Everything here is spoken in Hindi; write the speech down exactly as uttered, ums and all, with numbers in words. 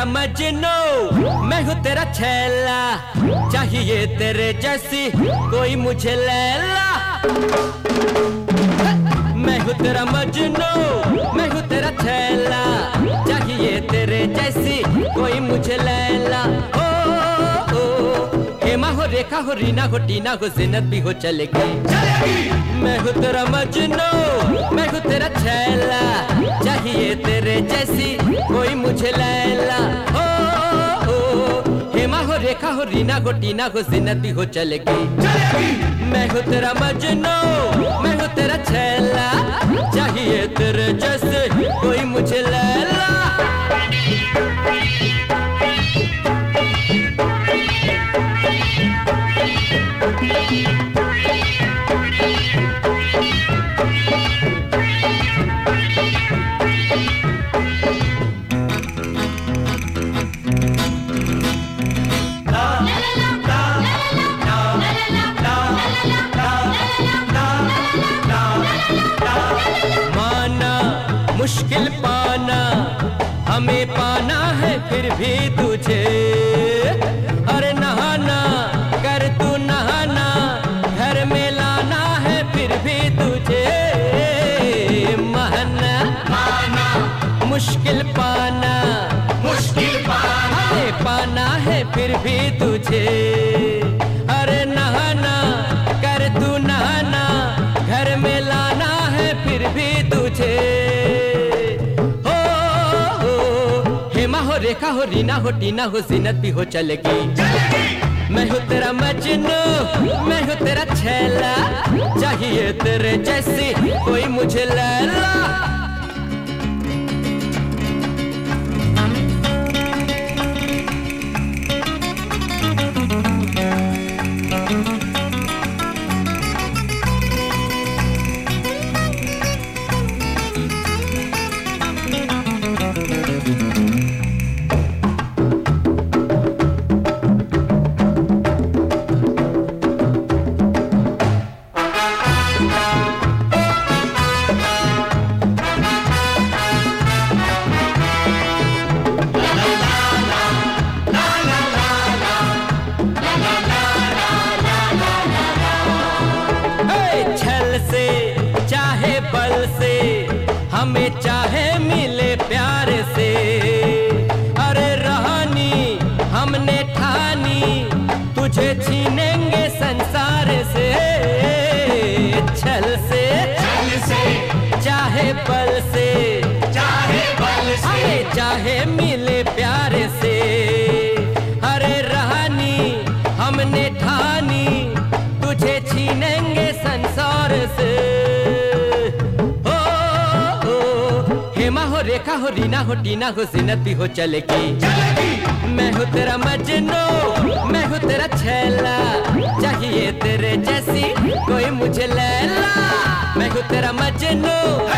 तेरा मजनू, मैं हूँ तेरा छैला, चाहिए तेरे जैसी कोई मुझे लैला। मैं हूँ तेरा मजनू, मैं हूँ तेरा छैला, चाहिए तेरे जैसी कोई मुझे लैला। ओ, ओ, हेमा हो, रेखा हो, रीना हो, टीना हो, जिन्नत भी हो, चलेगी चलेगी। मैं हूँ तेरा मजनू, मैं हूँ तेरा छैला, चाहिए तेरे जैसी कोई मुझे लैला। ओ, ओ, हेमा हो, रेखा हो, रीना हो, टीना हो, जिन्नत भी हो, चलेगी चलेगी। मैं हूँ तेरा मजनू, मैं हूँ तेरा छैला, चाहिए तेरे जैसे कोई मुझे लैला। मुश्किल पाना, हमें पाना है फिर भी तुझे। अरे नहाना कर तू नहाना, घर में लाना है फिर भी तुझे। महना माना, मुश्किल पाना, मुश्किल पाना, हमें पाना है फिर भी तुझे। अरे नहाना कर तू नहाना, घर में लाना है फिर भी तुझे। रेखा हो, रीना हो, टीना हो, जिन्नत भी हो, चलेगी चलेगी। मैं हूँ तेरा मजनू, मैं हूँ तेरा छैला, चाहिए तेरे जैसी कोई मुझे लैला। चाहे बल से, हमें चाहे मिले प्यार से। अरे रहानी हमने ठानी, तुझे छीनेंगे संसार से। छल से, छल से, चाहे बल से, चाहे बल से, हमें चाहे मिले प्यार से। अरे रहानी हमने ठानी, तुझे छीनेंगे संसार से। रेखा हो, रीना हो, टीना हो, जिन्नत भी हो, चलेगी चलेगी। मैं हूँ तेरा मजनू, मैं हूँ तेरा छैला, चाहिए तेरे जैसी कोई मुझे लैला। मैं हूँ तेरा मजनू,